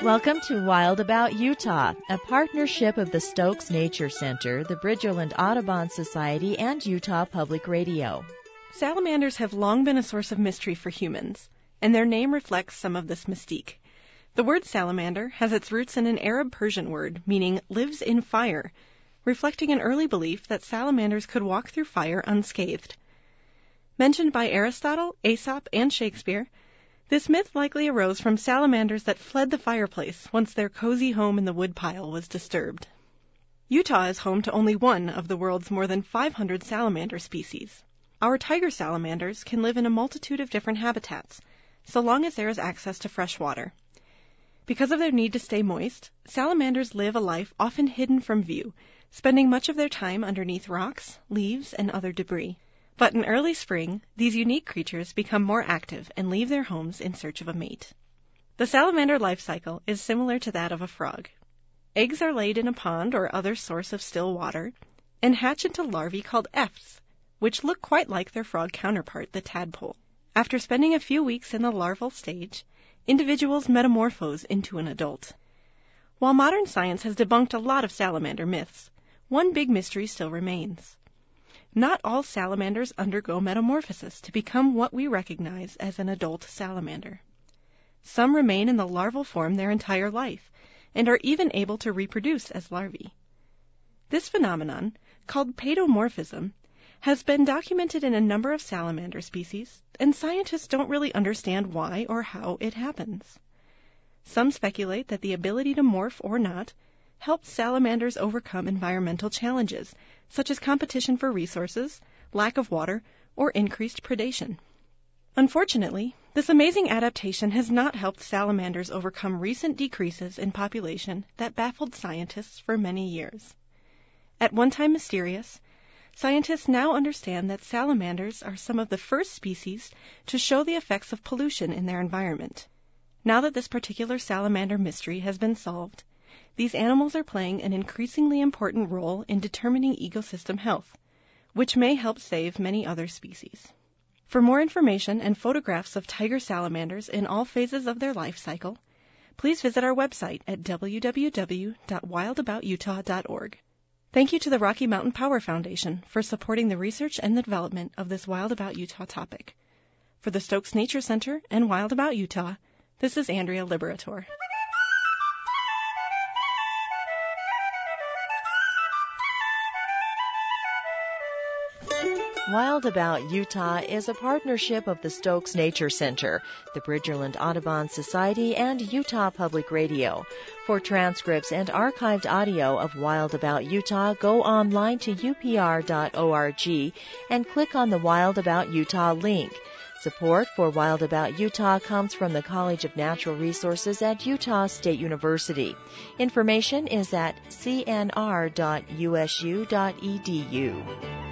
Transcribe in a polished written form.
Welcome to Wild About Utah, a partnership of the Stokes Nature Center, the Bridgerland Audubon Society, and Utah Public Radio. Salamanders have long been a source of mystery for humans, and their name reflects some of this mystique. The word salamander has its roots in an Arab-Persian word meaning lives in fire, reflecting an early belief that salamanders could walk through fire unscathed. Mentioned by Aristotle, Aesop, and Shakespeare, this myth likely arose from salamanders that fled the fireplace once their cozy home in the woodpile was disturbed. Utah is home to only one of the world's more than 500 salamander species. Our tiger salamanders can live in a multitude of different habitats, so long as there is access to fresh water. Because of their need to stay moist, salamanders live a life often hidden from view, spending much of their time underneath rocks, leaves, and other debris. But in early spring, these unique creatures become more active and leave their homes in search of a mate. The salamander life cycle is similar to that of a frog. Eggs are laid in a pond or other source of still water and hatch into larvae called efts, which look quite like their frog counterpart, the tadpole. After spending a few weeks in the larval stage, individuals metamorphose into an adult. While modern science has debunked a lot of salamander myths, one big mystery still remains. Not all salamanders undergo metamorphosis to become what we recognize as an adult salamander. Some remain in the larval form their entire life and are even able to reproduce as larvae. This phenomenon, called paedomorphism, has been documented in a number of salamander species, and scientists don't really understand why or how it happens. Some speculate that the ability to morph or not helps salamanders overcome environmental challenges, such as competition for resources, lack of water, or increased predation. Unfortunately, this amazing adaptation has not helped salamanders overcome recent decreases in population that baffled scientists for many years. At one time mysterious, scientists now understand that salamanders are some of the first species to show the effects of pollution in their environment. Now that this particular salamander mystery has been solved, these animals are playing an increasingly important role in determining ecosystem health, which may help save many other species. For more information and photographs of tiger salamanders in all phases of their life cycle, please visit our website at www.wildaboututah.org. Thank you to the Rocky Mountain Power Foundation for supporting the research and the development of this Wild About Utah topic. For the Stokes Nature Center and Wild About Utah, this is Andrea Liberator. Wild About Utah is a partnership of the Stokes Nature Center, the Bridgerland Audubon Society, and Utah Public Radio. For transcripts and archived audio of Wild About Utah, go online to upr.org and click on the Wild About Utah link. Support for Wild About Utah comes from the College of Natural Resources at Utah State University. Information is at cnr.usu.edu.